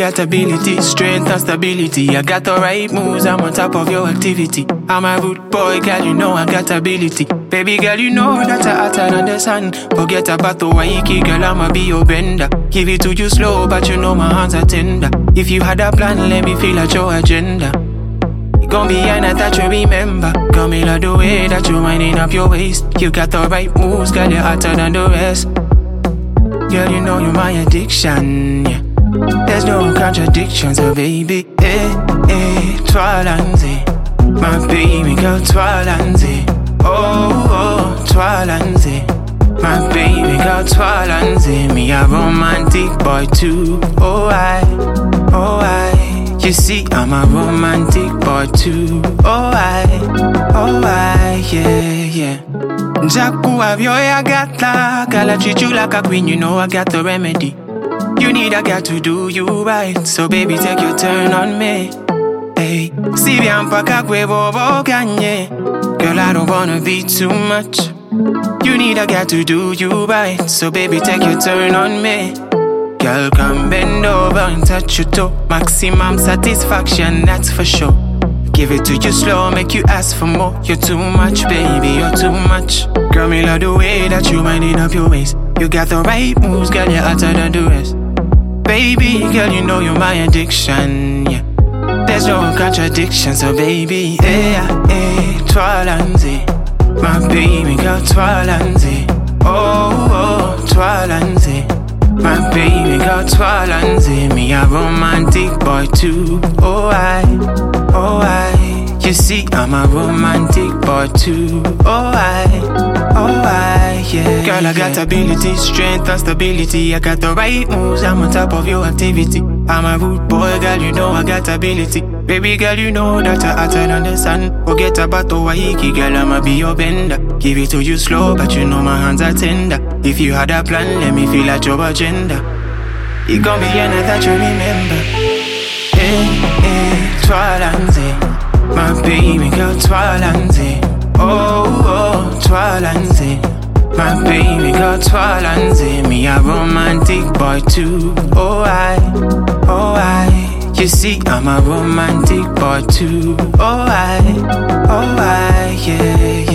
got ability, strength and stability. I got the right moves, I'm on top of your activity. I'm a rude boy, girl, you know I got ability. Baby girl, you know that I hotter than the sun. Forget about the Waiki, girl, I'ma be your bender. Give it to you slow, but you know my hands are tender. If you had a plan, let me feel at your agenda. It gon' be a night that you remember. Girl, me love the way that you winding up your waist. You got the right moves, girl, you're hotter than the rest. Girl, you know you're my addiction, yeah. There's no contradiction, so baby, toi lanzi. My baby girl, toi lanzi. Oh, toi lanzi. My baby girl, toi lanzi. Me a romantic boy too. Oh, I. You see, I'm a romantic boy too. Oh, I, yeah. Jaku avyoya gata. Girl, I treat you like a queen, you know I got the remedy. You need a girl to do you right, so baby take your turn on me. Hey, si bien pa kakwe bobo kanye. Girl, I don't wanna be too much. You need a girl to do you right, so baby take your turn on me. Girl, come bend over and touch your toe. Maximum satisfaction, that's for sure. Give it to you slow, make you ask for more. You're too much, baby, you're too much. Girl, me love the way that you winding up your waist. You got the right moves, girl, you're hotter than the rest. Baby, girl, you know you're my addiction, yeah. There's no contradiction, so baby, toi lanzi. My baby girl, toi lanzi. Oh, toi lanzi. My baby girl, toi lanzi. Me a romantic boy too. Oh, I. You see, I'm a romantic boy too. Oh, I, yeah. Girl, I got ability, strength and stability. I got the right moves, I'm on top of your activity. I'm a rude boy, girl, you know I got ability. Baby girl, you know that I hotter than the sun. Forget about the Waiki, girl, I'ma be your bender. Give it to you slow, but you know my hands are tender. If you had a plan, let me feel at your agenda. It gon' be a night that you remember. Toi lanzi. My baby girl, toi lanzi. Oh, toi lanzi. My baby girl, toi lanzi. Me a romantic boy too. Oh, I. You see, I'm a romantic boy too. Oh, I, yeah.